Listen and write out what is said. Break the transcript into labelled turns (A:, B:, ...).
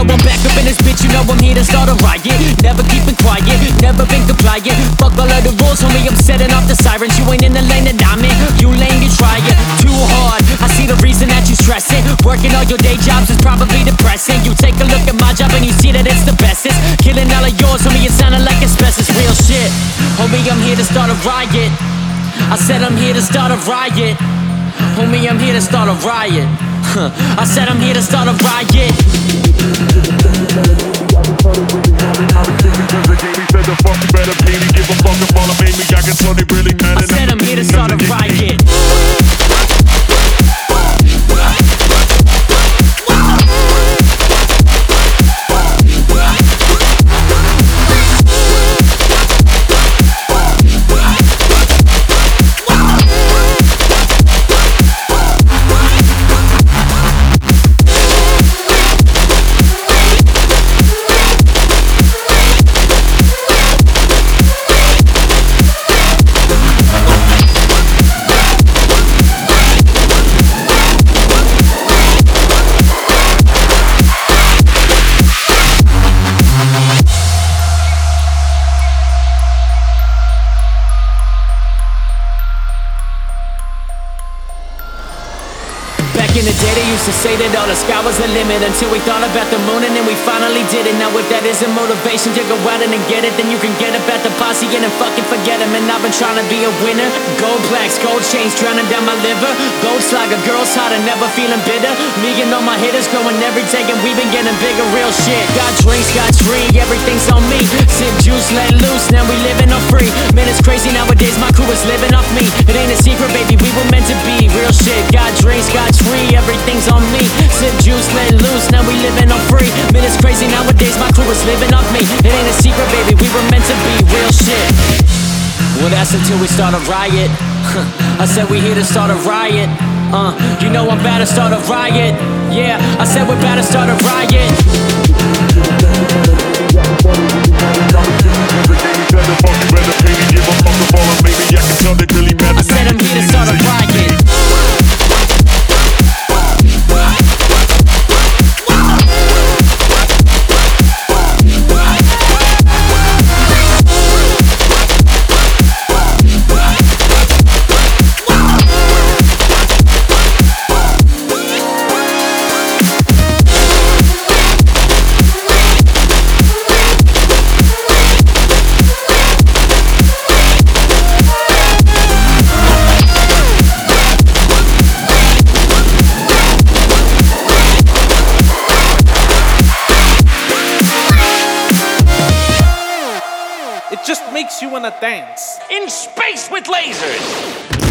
A: I'm back up in this bitch, you know I'm here to start a riot. Never keep it quiet, never been compliant. Fuck all of the rules, homie, I'm setting off the sirens. You ain't in the lane that I'm in, you lame, you try it too hard. I see the reason that you stressing. Working all your day jobs is probably depressing. You take a look at my job and you see that it's the bestest. Killing all of yours, homie, it sounded like asbestos. Real shit, homie, I'm here to start a riot. I said I'm here to start a riot. Homie, I'm here to start a riot. I said I'm here to start a riot. I said I'm here to start a riot. Back in the day they used to say that all the sky was the limit, until we thought about the moon and then we finally did it. Now if that isn't motivation to go out and get it, then you can get up at the posse and then fucking forget him. And I've been trying to be a winner. Gold plaques, gold chains drowning down my liver. Gold slugger, girls hot and never feeling bitter. Me and all my hitters growing every day and we been getting bigger. Real shit, got drinks, got free, everything's on me. Sip juice, let loose, now we living on free. Man, it's crazy nowadays, my crew is living off me. It ain't a secret, baby, we were meant to be. Real shit, got drinks, got free, everything's on me. Sip juice, let loose, now we living on free. Man, it's crazy nowadays, my crew is living off me. It ain't a secret, baby, we were meant to be. Real shit. Well, that's until we start a riot. I said we here to start a riot. You know I'm about to start a riot. Yeah, I said we're about to start a riot. I said I'm here to start a riot.
B: It just makes you wanna dance.
C: In space with lasers!